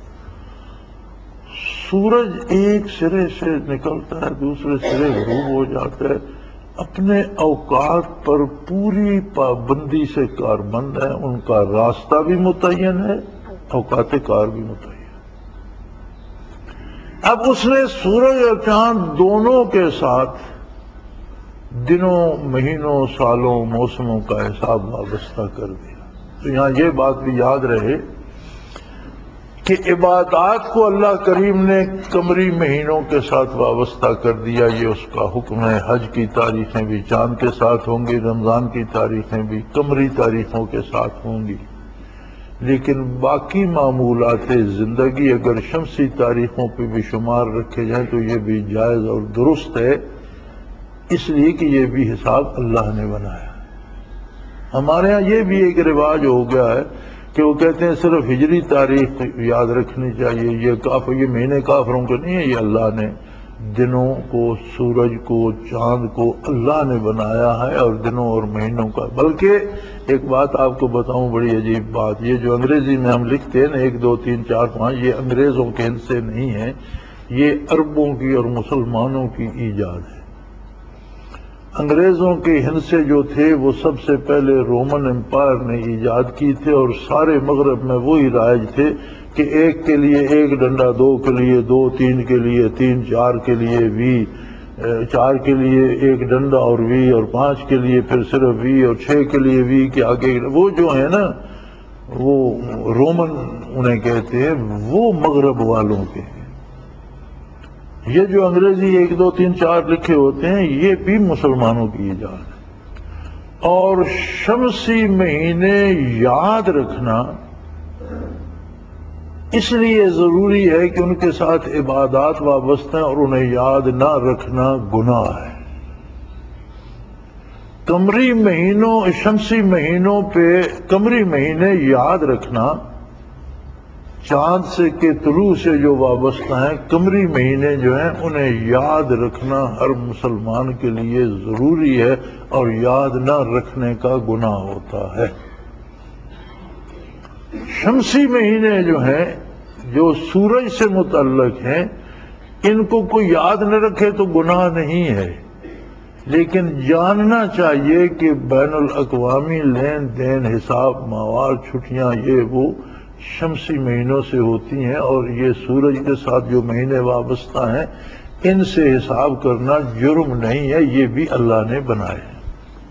سورج ایک سرے سے نکلتا ہے، دوسرے سرے غروب ہو جاتا ہے، اپنے اوقات پر پوری پابندی سے کاربند ہے، ان کا راستہ بھی متعین ہے، اوقات کار بھی متعین۔ اب اس نے سورج اور چاند دونوں کے ساتھ دنوں، مہینوں، سالوں، موسموں کا حساب وابستہ کر دیا۔ تو یہاں یہ بات بھی یاد رہے کہ عبادات کو اللہ کریم نے قمری مہینوں کے ساتھ وابستہ کر دیا، یہ اس کا حکم ہے۔ حج کی تاریخیں بھی چاند کے ساتھ ہوں گی، رمضان کی تاریخیں بھی قمری تاریخوں کے ساتھ ہوں گی، لیکن باقی معمولات زندگی اگر شمسی تاریخوں پہ بھی شمار رکھے جائیں تو یہ بھی جائز اور درست ہے، اس لیے کہ یہ بھی حساب اللہ نے بنایا۔ ہمارے ہاں یہ بھی ایک رواج ہو گیا ہے کہ وہ کہتے ہیں صرف ہجری تاریخ یاد رکھنی چاہیے، یہ کافر، یہ مہینے کافروں کے نہیں ہے، یہ اللہ نے دنوں کو، سورج کو، چاند کو اللہ نے بنایا ہے، اور دنوں اور مہینوں کا۔ بلکہ ایک بات آپ کو بتاؤں، بڑی عجیب بات، یہ جو انگریزی میں ہم لکھتے ہیں نا ایک دو تین چار پانچ، یہ انگریزوں کے ہند سے نہیں ہے، یہ عربوں کی اور مسلمانوں کی ایجاد ہے۔ انگریزوں کے ہند سے جو تھے وہ سب سے پہلے رومن امپائر نے ایجاد کی تھے، اور سارے مغرب میں وہی رائج تھے کہ ایک کے لیے ایک ڈنڈا، دو کے لیے دو، تین کے لیے تین، چار کے لیے وی، چار کے لیے ایک ڈنڈا اور وی، اور پانچ کے لیے پھر صرف وی، اور چھ کے لیے وی کے آگے۔ وہ جو ہے نا وہ رومن انہیں کہتے ہیں، وہ مغرب والوں کے ہیں۔ یہ جو انگریزی ایک دو تین چار لکھے ہوتے ہیں یہ بھی مسلمانوں کی ایجاد ہے۔ اور شمسی مہینے یاد رکھنا اس لیے ضروری ہے کہ ان کے ساتھ عبادات وابستہ ہیں، اور انہیں یاد نہ رکھنا گناہ ہے۔ قمری مہینوں، شمسی مہینوں پہ قمری مہینے یاد رکھنا چاند سے کے طلوع سے جو وابستہ ہیں، قمری مہینے جو ہیں انہیں یاد رکھنا ہر مسلمان کے لیے ضروری ہے، اور یاد نہ رکھنے کا گناہ ہوتا ہے۔ شمسی مہینے جو ہیں جو سورج سے متعلق ہیں، ان کو کوئی یاد نہ رکھے تو گناہ نہیں ہے، لیکن جاننا چاہیے کہ بین الاقوامی لین دین، حساب، مواد، چھٹیاں، یہ وہ شمسی مہینوں سے ہوتی ہیں، اور یہ سورج کے ساتھ جو مہینے وابستہ ہیں ان سے حساب کرنا جرم نہیں ہے، یہ بھی اللہ نے بنائے ہیں۔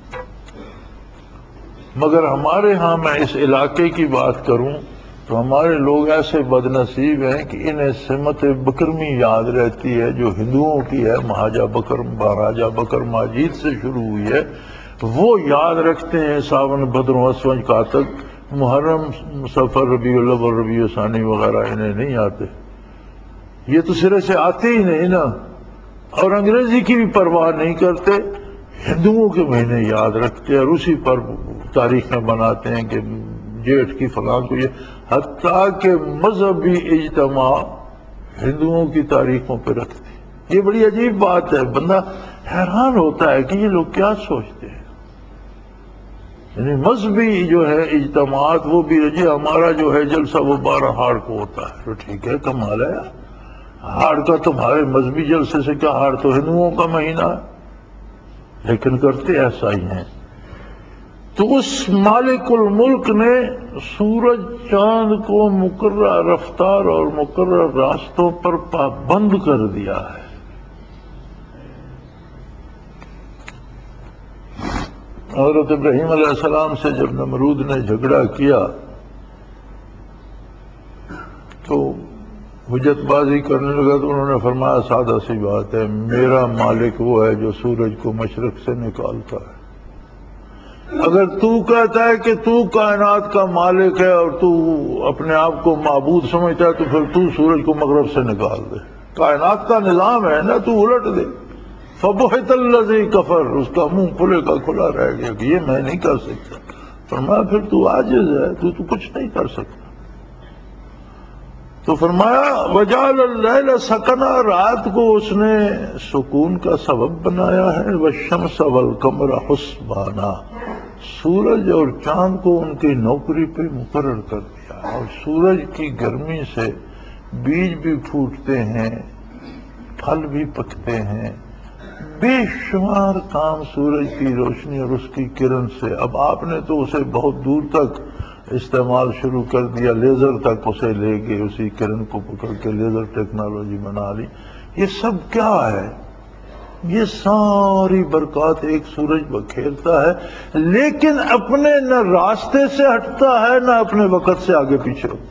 مگر ہمارے ہاں میں اس علاقے کی بات کروں تو ہمارے لوگ ایسے بد نصیب ہیں کہ انہیں سمت بکرمی یاد رہتی ہے، جو ہندوؤں کی ہے، مہاجہ بکر، مہاراجہ بکر ماجید سے شروع ہوئی ہے، وہ یاد رکھتے ہیں۔ ساون، بھدر، اسوج، کاتک، محرم، سفر، ربیع الاول، ربیع ثانی وغیرہ انہیں نہیں آتے، یہ تو سرے سے آتے ہی نہیں نا، اور انگریزی کی بھی پرواہ نہیں کرتے، ہندوؤں کے مہینے یاد رکھتے ہیں اور اسی پر تاریخیں بناتے ہیں کہ جیٹھ کی فلاں کو، یہ حتیٰ کہ مذہبی اجتماع ہندوؤں کی تاریخوں پہ رکھتے ہیں۔ یہ بڑی عجیب بات ہے، بندہ حیران ہوتا ہے کہ یہ لوگ کیا سوچتے ہیں۔ یعنی مذہبی جو ہے اجتماعات وہ بھی، جی ہمارا جو ہے جلسہ وہ بارہ ہاڑ کو ہوتا ہے، تو ٹھیک ہے، کمال ہے، ہاڑ کا تمہارے مذہبی جلسے سے کیا، ہاڑ تو ہندوؤں کا مہینہ ہے، لیکن کرتے ایسا ہی ہیں۔ تو اس مالک الملک نے سورج چاند کو مقررہ رفتار اور مقرر راستوں پر پابند کر دیا ہے۔ حضرت ابراہیم علیہ السلام سے جب نمرود نے جھگڑا کیا تو حجت بازی کرنے لگا تو انہوں نے فرمایا سادہ سی بات ہے، میرا مالک وہ ہے جو سورج کو مشرق سے نکالتا ہے۔ اگر تو کہتا ہے کہ تو کائنات کا مالک ہے اور تو اپنے آپ کو معبود سمجھتا ہے تو پھر تو سورج کو مغرب سے نکال دے، کائنات کا نظام ہے نا، تو الٹ دے۔ فَبُہِتَ الَّذِي كَفَرَ، اس کا منہ کھلے کا کھلا رہ گیا کہ یہ میں نہیں کر سکتا۔ فرمایا پھر تو عاجز ہے، تو تو کچھ نہیں کر سکتا۔ تو فرمایا وَجَعَلَ اللَّيْلَ سَكَنًا، رات کو اس نے سکون کا سبب بنایا ہے، وَالشَّمْسَ وَالْقَمَرَ حُسْبَانًا، سورج اور چاند کو ان کی نوکری پہ مقرر کر دیا، اور سورج کی گرمی سے بیج بھی پھوٹتے ہیں، پھل بھی پکتے ہیں، بے شمار کام سورج کی روشنی اور اس کی کرن سے۔ اب آپ نے تو اسے بہت دور تک استعمال شروع کر دیا، لیزر تک اسے لے گئے، اسی کرن کو پکڑ کے لیزر ٹیکنالوجی بنا لی۔ یہ سب کیا ہے؟ یہ ساری برکات ایک سورج بکھیرتا ہے، لیکن اپنے نہ راستے سے ہٹتا ہے نہ اپنے وقت سے آگے پیچھے ہوتا ہے۔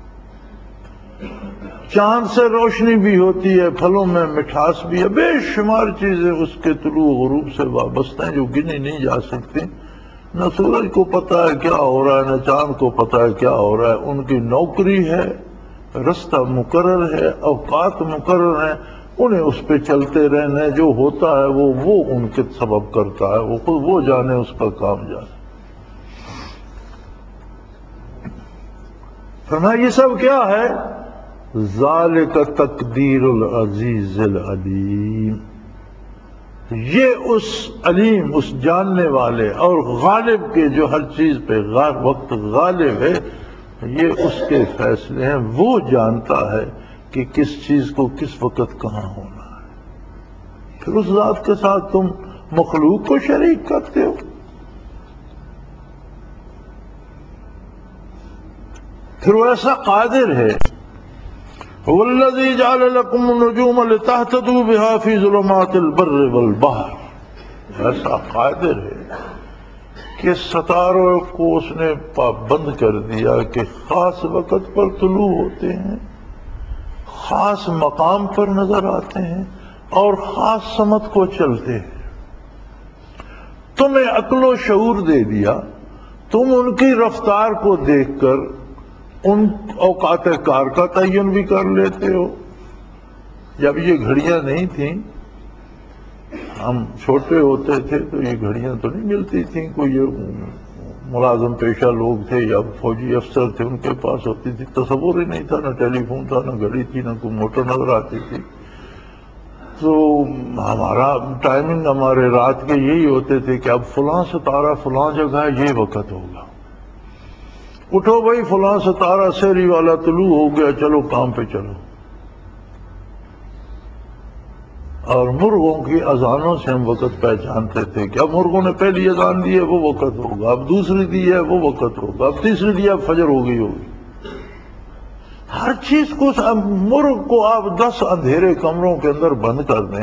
چاند سے روشنی بھی ہوتی ہے، پھلوں میں مٹھاس بھی ہے، بے شمار چیزیں اس کے طلوع و غروب سے وابستہ ہیں جو گنی نہیں جا سکتی۔ نہ سورج کو پتہ ہے کیا ہو رہا ہے، نہ چاند کو پتہ ہے کیا ہو رہا ہے، ان کی نوکری ہے، رستہ مقرر ہے، اوقات مقرر ہیں، انہیں اس پہ چلتے رہنا ہے۔ جو ہوتا ہے وہ وہ ان کے سبب کرتا ہے، وہ خود وہ جانے، اس کا کام جانے۔ فرمایا یہ سب کیا ہے؟ ذالک تقدیر العزیز العلیم، یہ اس علیم، اس جاننے والے اور غالب کے، جو ہر چیز پہ وقت غالب ہے، یہ اس کے فیصلے ہیں۔ وہ جانتا ہے کہ کس چیز کو کس وقت کہاں ہونا ہے۔ پھر اس ذات کے ساتھ تم مخلوق کو شریک کرتے ہو۔ پھر وہ ایسا قادر ہے، هو الذی جعل لکم النجوم لتہتدوا بها فی ظلمات البر والبحر، ایسا قادر ہے کہ ستاروں کو اس نے پابند کر دیا کہ خاص وقت پر طلوع ہوتے ہیں، خاص مقام پر نظر آتے ہیں اور خاص سمت کو چلتے ہیں۔ تمہیں عقل و شعور دے دیا، تم ان کی رفتار کو دیکھ کر ان اوقات کار کا تعین بھی کر لیتے ہو۔ جب یہ گھڑیاں نہیں تھیں، ہم چھوٹے ہوتے تھے تو یہ گھڑیاں تو نہیں ملتی تھیں، کوئی یہ ملازم پیشہ لوگ تھے یا فوجی افسر تھے ان کے پاس ہوتی تھی، تصور ہی نہیں تھا، نہ ٹیلی فون تھا، نہ گھڑی تھی، نہ کوئی موٹر نظر آتی تھی۔ تو ہمارا ٹائمنگ ہمارے رات کے یہی ہوتے تھے کہ اب فلاں ستارہ فلاں جگہ ہے، یہ وقت ہوگا، اٹھو بھائی فلاں ستارہ سحری والا طلوع ہو گیا، چلو کام پہ چلو۔ اور مرغوں کی اذانوں سے ہم وقت پہچانتے تھے کہ اب مرغوں نے پہلی اذان دی ہے وہ وقت ہوگا، اب دوسری دی ہے وہ وقت ہوگا، اب تیسری دی ہے اب فجر ہو گئی ہوگی۔ ہر چیز کو، مرغ کو آپ دس اندھیرے کمروں کے اندر بند کر دیں،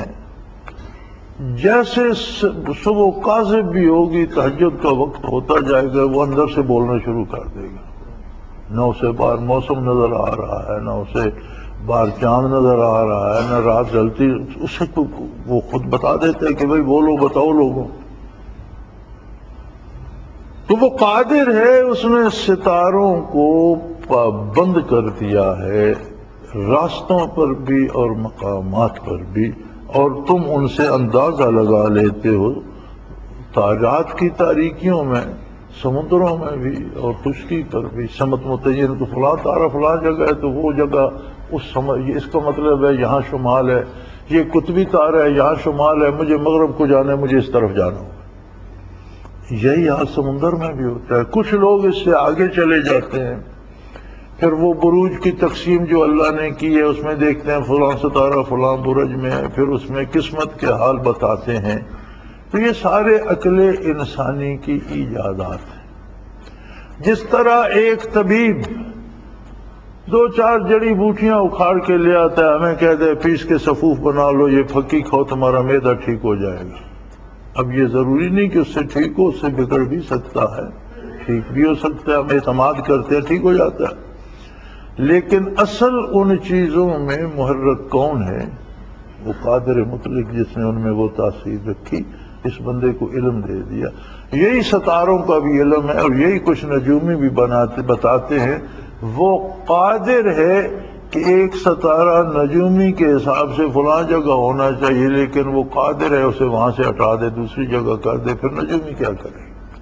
جیسے صبح کاذب بھی ہوگی، تہجد کا وقت ہوتا جائے گا، وہ اندر سے بولنا شروع کر دے گا۔ نہ اسے باہر موسم نظر آ رہا ہے، نہ اسے باہر چاند نظر آ رہا ہے، نہ رات جلتی، اسے وہ خود بتا دیتے ہیں کہ بھئی بولو، بتاؤ لوگوں۔ تو وہ قادر ہے، اس نے ستاروں کو پابند کر دیا ہے، راستوں پر بھی اور مقامات پر بھی، اور تم ان سے اندازہ لگا لیتے ہو، تاجات کی تاریکیوں میں، سمندروں میں بھی اور خشکی پر بھی، سمت متعین تو فلاں تارہ فلاں جگہ ہے تو وہ جگہ اس سمت، اس کا مطلب ہے یہاں شمال ہے، یہ قطبی تارہ ہے یہاں شمال ہے، مجھے مغرب کو جانا ہے، مجھے اس طرف جانا ہوگا۔ یہی حال سمندر میں بھی ہوتا ہے۔ کچھ لوگ اس سے آگے چلے جاتے ہیں، پھر وہ بروج کی تقسیم جو اللہ نے کی ہے اس میں دیکھتے ہیں فلاں ستارہ فلاں برج میں ہے، پھر اس میں قسمت کے حال بتاتے ہیں. تو یہ سارے عقل انسانی کی ایجادات ہیں. جس طرح ایک طبیب دو چار جڑی بوٹیاں اکھاڑ کے لے آتا ہے، ہمیں کہہ دے پیس کے صفوف بنا لو، یہ پھکی کھاؤ تمہارا معدہ ٹھیک ہو جائے گا. اب یہ ضروری نہیں کہ اس سے ٹھیک ہو، اس سے بگڑ بھی سکتا ہے، ٹھیک بھی ہو سکتا ہے، ہم اعتماد کرتے ہیں ٹھیک ہو جاتا ہے. لیکن اصل ان چیزوں میں محرک کون ہے؟ وہ قادر مطلق جس نے ان میں وہ تاثیر رکھی، اس بندے کو علم دے دیا. یہی ستاروں کا بھی علم ہے، اور یہی کچھ نجومی بھی بناتے بتاتے ہیں. وہ قادر ہے کہ ایک ستارہ نجومی کے حساب سے فلاں جگہ ہونا چاہیے، لیکن وہ قادر ہے اسے وہاں سے ہٹا دے، دوسری جگہ کر دے. پھر نجومی کیا کرے؟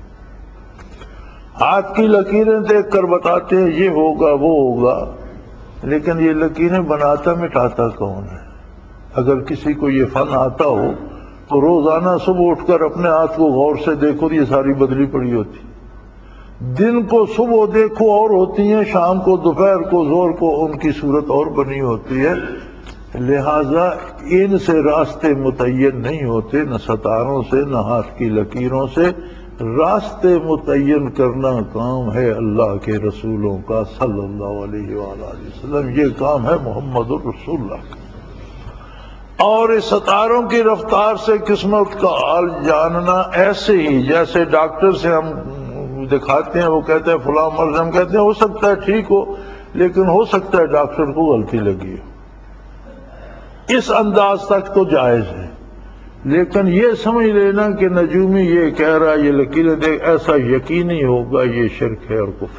ہاتھ کی لکیریں دیکھ کر بتاتے ہیں یہ ہوگا وہ ہوگا، لیکن یہ لکیریں بناتا مٹاتا کون ہے؟ اگر کسی کو یہ فن آتا ہو تو روزانہ صبح اٹھ کر اپنے ہاتھ کو غور سے دیکھو، یہ ساری بدلی پڑی ہوتی. دن کو صبح دیکھو اور ہوتی ہیں، شام کو دوپہر کو زور کو ان کی صورت اور بنی ہوتی ہے. لہذا ان سے راستے متعین نہیں ہوتے، نہ ستاروں سے نہ ہاتھ کی لکیروں سے. راستے متعین کرنا کام ہے اللہ کے رسولوں کا صلی اللہ علیہ وآلہ وسلم. یہ کام ہے محمد الرسول اللہ کا. اور اس ستاروں کی رفتار سے قسمت کا حال جاننا ایسے ہی جیسے ڈاکٹر سے ہم دکھاتے ہیں، وہ کہتے ہیں فلاں مرض، ہم کہتے ہیں ہو سکتا ہے ٹھیک ہو، لیکن ہو سکتا ہے ڈاکٹر کو غلطی لگی ہو. اس انداز تک تو جائز ہے. لیکن یہ سمجھ لینا کہ نجومی یہ کہہ رہا یہ لکیریں دیکھ، ایسا یقینی ہوگا، یہ شرک ہے اور کفر.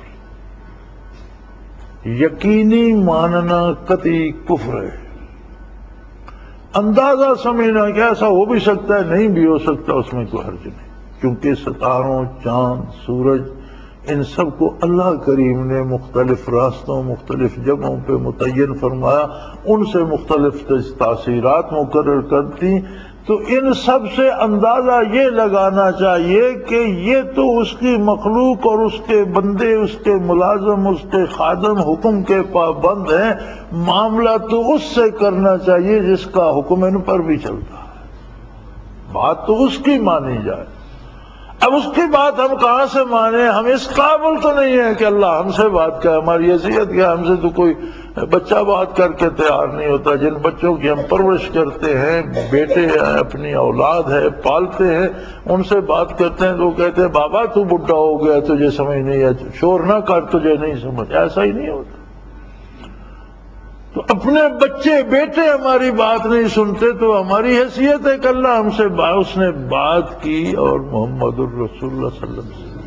یقینی ماننا قطعی کفر ہے. اندازہ سمجھنا کہ ایسا ہو بھی سکتا ہے، نہیں بھی ہو سکتا، اس میں کوئی حرج نہیں. کیونکہ ستاروں، چاند، سورج، ان سب کو اللہ کریم نے مختلف راستوں مختلف جگہوں پہ متعین فرمایا، ان سے مختلف تاثیرات مقرر کرتی. تو ان سب سے اندازہ یہ لگانا چاہیے کہ یہ تو اس کی مخلوق اور اس کے بندے، اس کے ملازم، اس کے خادم حکم کے پابند ہیں. معاملہ تو اس سے کرنا چاہیے جس کا حکم ان پر بھی چلتا ہے. بات تو اس کی مانی جائے. اب اس کی بات ہم کہاں سے مانیں؟ ہم اس قابل تو نہیں ہیں کہ اللہ ہم سے بات کرے. ہماری حیثیت کیا؟ ہم سے تو کوئی بچہ بات کر کے تیار نہیں ہوتا. جن بچوں کی ہم پرورش کرتے ہیں، بیٹے ہیں، اپنی اولاد ہے، پالتے ہیں، ان سے بات کرتے ہیں تو کہتے ہیں بابا تو بڈھا ہو گیا، تجھے سمجھ نہیں ہے، شور نہ کر، تجھے نہیں سمجھ. ایسا ہی نہیں ہوتا. تو اپنے بچے بیٹے ہماری بات نہیں سنتے تو ہماری حیثیت ہے کہ اللہ ہم سے اس نے بات کی. اور محمد الرسول اللہ صلی اللہ علیہ وسلم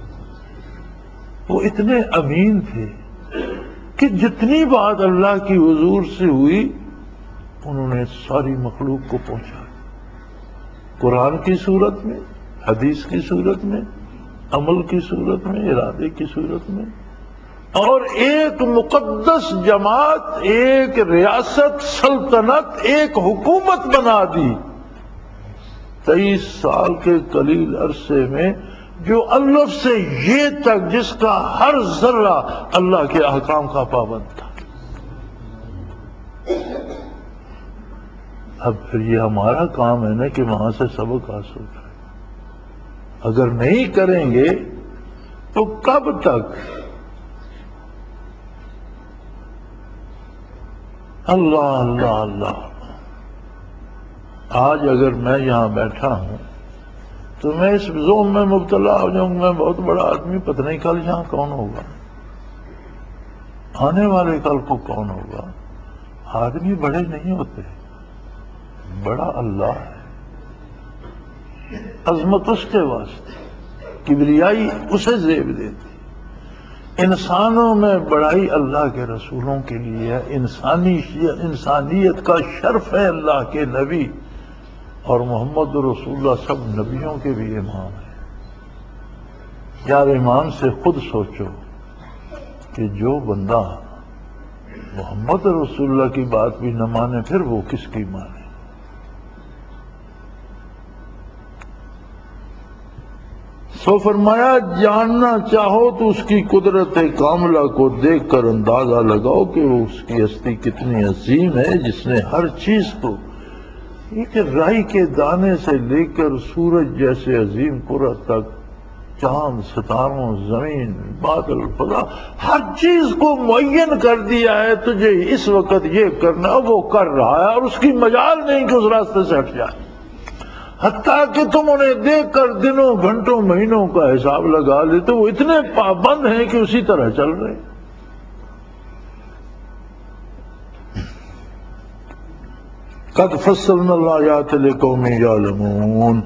وہ اتنے امین تھے کہ جتنی بات اللہ کی حضور سے ہوئی انہوں نے ساری مخلوق کو پہنچا. قرآن کی صورت میں، حدیث کی صورت میں، عمل کی صورت میں، ارادے کی صورت میں. اور ایک مقدس جماعت، ایک ریاست، سلطنت، ایک حکومت بنا دی تیئیس سال کے قلیل عرصے میں، جو الف سے یہ تک جس کا ہر ذرہ اللہ کے احکام کا پابند تھا. اب پھر یہ ہمارا کام ہے نا کہ وہاں سے سبق حاصل کریں. اگر نہیں کریں گے تو کب تک؟ اللہ اللہ اللہ. آج اگر میں یہاں بیٹھا ہوں تو میں اس زوم میں مبتلا ہو جاؤں، میں بہت بڑا آدمی، پتہ نہیں کل یہاں کون ہوگا، آنے والے کل کو کون ہوگا. آدمی بڑے نہیں ہوتے، بڑا اللہ ہے. عظمت اس کے واسطے، کبریائی اسے زیب دیتی. انسانوں میں بڑائی اللہ کے رسولوں کے لیے ہے. انسانی انسانیت کا شرف ہے اللہ کے نبی، اور محمد رسول اللہ سب نبیوں کے بھی امام ہیں. یار ایمان سے خود سوچو کہ جو بندہ محمد رسول اللہ کی بات بھی نہ مانے پھر وہ کس کی مانے؟ سو فرمایا جاننا چاہو تو اس کی قدرت کاملہ کو دیکھ کر اندازہ لگاؤ کہ وہ اس کی ہستی کتنی عظیم ہے، جس نے ہر چیز کو ایک رائی کے دانے سے لے کر سورج جیسے عظیم کرہ تک، چاند، ستاروں، زمین، بادل، فضا، ہر چیز کو معین کر دیا ہے۔ تجھے اس وقت یہ کرنا، وہ کر رہا ہے، اور اس کی مجال نہیں کہ اس راستے سے ہٹ جائے، حتیٰ کہ تم انہیں دیکھ کر دنوں، گھنٹوں، مہینوں کا حساب لگا لیتے، وہ اتنے پابند ہیں کہ اسی طرح چل رہے۔ قد فصلنا الآیات لقوم یعلمون،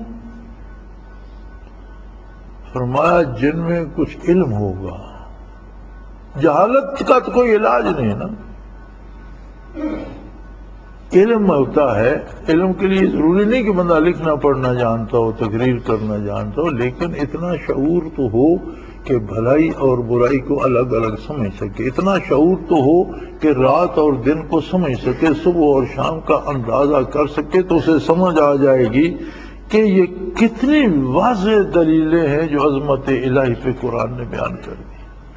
فرمایا جن میں کچھ علم ہوگا، جہالت کا تو کوئی علاج نہیں نا، علم ہوتا ہے، علم کے لیے ضروری نہیں کہ بندہ لکھنا پڑھنا جانتا ہو، تقریر کرنا جانتا ہو، لیکن اتنا شعور تو ہو کہ بھلائی اور برائی کو الگ الگ سمجھ سکے، اتنا شعور تو ہو کہ رات اور دن کو سمجھ سکے، صبح اور شام کا اندازہ کر سکے، تو اسے سمجھ آ جائے گی کہ یہ کتنی واضح دلیلیں ہیں جو عظمت الہی پہ قرآن نے بیان کر دی۔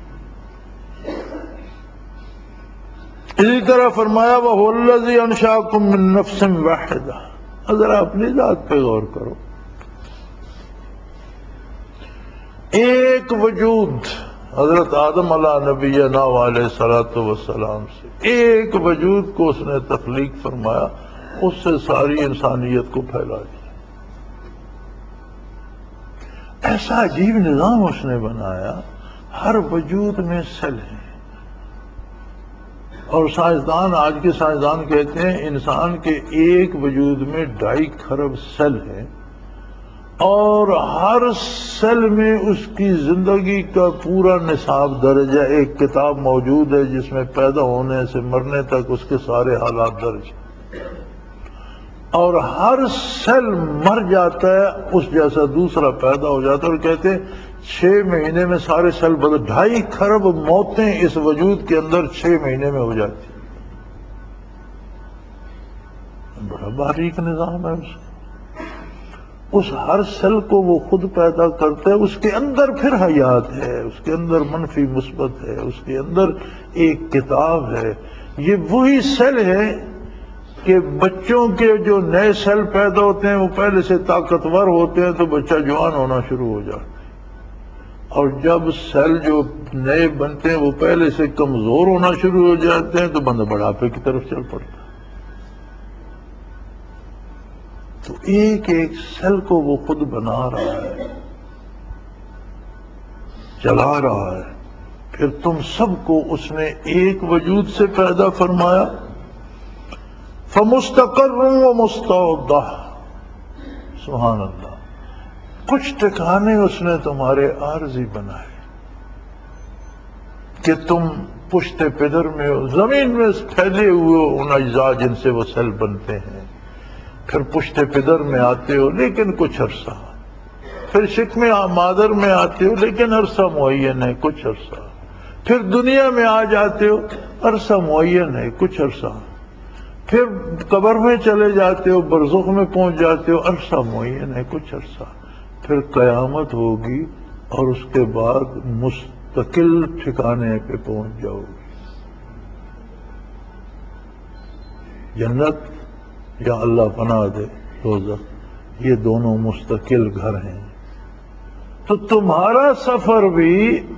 اسی طرح فرمایا وَهُوَ الَّذِي أَنشَأَكُم مِّن نَّفْسٍ وَاحِدَةٍ، اگر اپنی ذات پہ غور کرو، ایک وجود حضرت آدم علیہ نبینا علیہ الصلوۃ والسلام سے ایک وجود کو اس نے تخلیق فرمایا، اس سے ساری انسانیت کو پھیلا دیا۔ ایسا عجیب نظام اس نے بنایا، ہر وجود میں سیل ہے، اور سائنسدان، آج کے سائنسدان کہتے ہیں انسان کے ایک وجود میں ڈھائی کھرب سیل ہے، اور ہر سیل میں اس کی زندگی کا پورا نصاب درج ہے۔ ایک کتاب موجود ہے جس میں پیدا ہونے سے مرنے تک اس کے سارے حالات درج ہیں، اور ہر سیل مر جاتا ہے اس جیسا دوسرا پیدا ہو جاتا ہے، اور کہتے ہیں چھ مہینے میں سارے سیل بدل، ڈھائی کھرب موتیں اس وجود کے اندر چھ مہینے میں ہو جاتی ہیں۔ بڑا باریک نظام ہے اس کا۔ اس ہر سیل کو وہ خود پیدا کرتا ہے، اس کے اندر پھر حیات ہے، اس کے اندر منفی مثبت ہے، اس کے اندر ایک کتاب ہے۔ یہ وہی سیل ہے کہ بچوں کے جو نئے سیل پیدا ہوتے ہیں وہ پہلے سے طاقتور ہوتے ہیں تو بچہ جوان ہونا شروع ہو جاتا ہے، اور جب سیل جو نئے بنتے ہیں وہ پہلے سے کمزور ہونا شروع ہو جاتے ہیں تو بندہ بڑھاپے کی طرف چل پڑتا ہے۔ تو ایک ایک سیل کو وہ خود بنا رہا ہے، چلا رہا ہے۔ پھر تم سب کو اس نے ایک وجود سے پیدا فرمایا، فَمُسْتَقَرٌّ وَمُسْتَوْدَعٌ، سبحان اللہ، کچھ ٹھکانے اس نے تمہارے عارضی بنائے کہ تم پشت پدر میں ہو، زمین میں پھیلے ہوئے ان اجزاء جن سے وہ سیل بنتے ہیں، پھر پشت پدر میں آتے ہو لیکن کچھ عرصہ، پھر شکم مادر میں آتے ہو لیکن عرصہ معین ہے، کچھ عرصہ، پھر دنیا میں آ جاتے ہو، عرصہ معین ہے، کچھ عرصہ، پھر قبر میں چلے جاتے ہو، برزخ میں پہنچ جاتے ہو، عرصہ معین ہے، کچھ عرصہ، پھر قیامت ہوگی اور اس کے بعد مستقل ٹھکانے پہ پہنچ جاؤ گی۔ جنت یا اللہ پناہ دے دوزخ، یہ دونوں مستقل گھر ہیں۔ تو تمہارا سفر بھی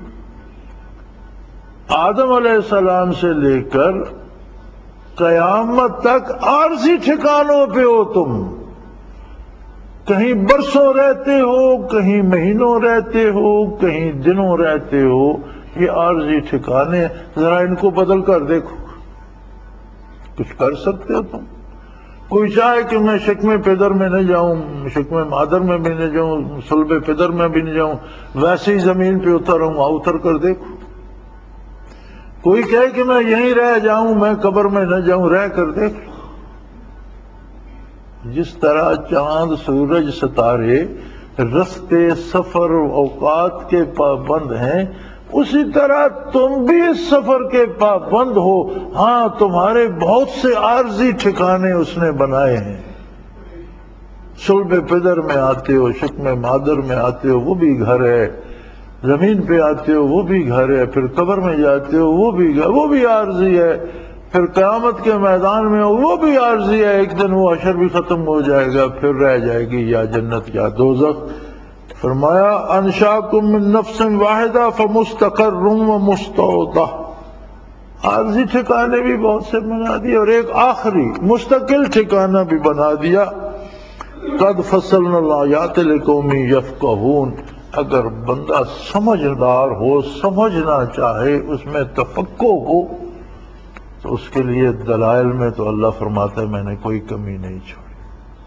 آدم علیہ السلام سے لے کر قیامت تک عارضی ٹھکانوں پہ ہو، تم کہیں برسوں رہتے ہو، کہیں مہینوں رہتے ہو، کہیں دنوں رہتے ہو، یہ عارضی ٹھکانے، ذرا ان کو بدل کر دیکھو، کچھ کر سکتے ہو تم؟ کوئی چاہے کہ میں شکم پدر میں نہ جاؤں، شکم مادر میں بھی نہ جاؤں، صلب پدر میں بھی نہ جاؤں، ویسے ہی زمین پہ اتر ہوں، اتر کر دیکھو۔ کوئی کہے کہ میں یہیں رہ جاؤں، میں قبر میں نہ جاؤں، رہ کر دیکھ لو۔ جس طرح چاند، سورج، ستارے رستے، سفر، اوقات کے پابند ہیں، اسی طرح تم بھی اس سفر کے پابند ہو۔ ہاں، تمہارے بہت سے عارضی ٹھکانے اس نے بنائے ہیں، صلب پدر میں آتے ہو، شکم مادر میں آتے ہو، وہ بھی گھر ہے، زمین پہ آتے ہو وہ بھی گھر ہے، پھر قبر میں جاتے ہو وہ بھی گھر، وہ بھی عارضی ہے، پھر قیامت کے میدان میں ہو وہ بھی عارضی ہے، ایک دن وہ حشر بھی ختم ہو جائے گا، پھر رہ جائے گی یا جنت یا دوزخ۔ فرمایا انشاکم من نفس واحدہ فمستقر و مستودع، عارضی ٹھکانے بھی بہت سے بنا دیے اور ایک آخری مستقل ٹھکانہ بھی بنا دیا۔ قد فصلنا الآیات لقوم یفقہون، اگر بندہ سمجھدار ہو، سمجھنا چاہے، اس میں تفقہ ہو، تو اس کے لیے دلائل میں تو اللہ فرماتا ہے میں نے کوئی کمی نہیں چھوڑی۔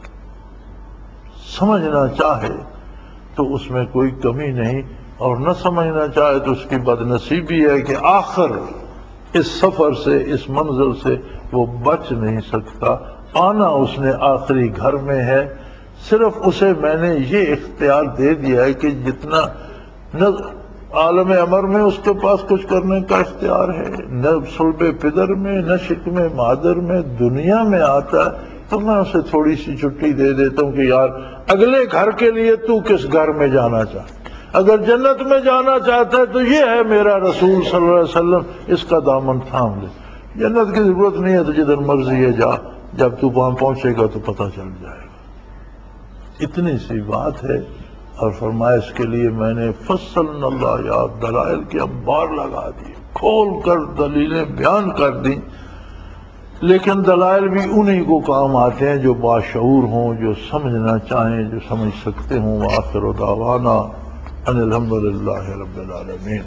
سمجھنا چاہے تو اس میں کوئی کمی نہیں، اور نہ سمجھنا چاہے تو اس کی بدنصیبی ہے کہ آخر اس سفر سے، اس منزل سے وہ بچ نہیں سکتا، آنا اس نے آخری گھر میں ہے۔ صرف اسے میں نے یہ اختیار دے دیا ہے کہ جتنا نہ عالم امر میں اس کے پاس کچھ کرنے کا اختیار ہے، نہ صلب پدر میں، نہ شکم مادر میں، دنیا میں آتا ہے تو میں اسے تھوڑی سی چھٹی دے دیتا ہوں کہ یار اگلے گھر کے لیے تو کس گھر میں جانا چاہتا، اگر جنت میں جانا چاہتا ہے تو یہ ہے میرا رسول صلی اللہ علیہ وسلم، اس کا دامن تھام لے۔ جنت کی ضرورت نہیں ہے تو جدھر مرضی ہے جا، جب تو وہاں پہنچے گا تو پتہ چل جائے گا۔ اتنی سی بات ہے، اور فرمایا اس کے لیے میں نے فصلنا الآیات، دلائل کے انبار لگا دیے، کھول کر دلیلیں بیان کر دیں، لیکن دلائل بھی انہی کو کام آتے ہیں جو باشعور ہوں، جو سمجھنا چاہیں، جو سمجھ سکتے ہوں۔ وآخر دعوانا ان الحمدللہ رب العالمین۔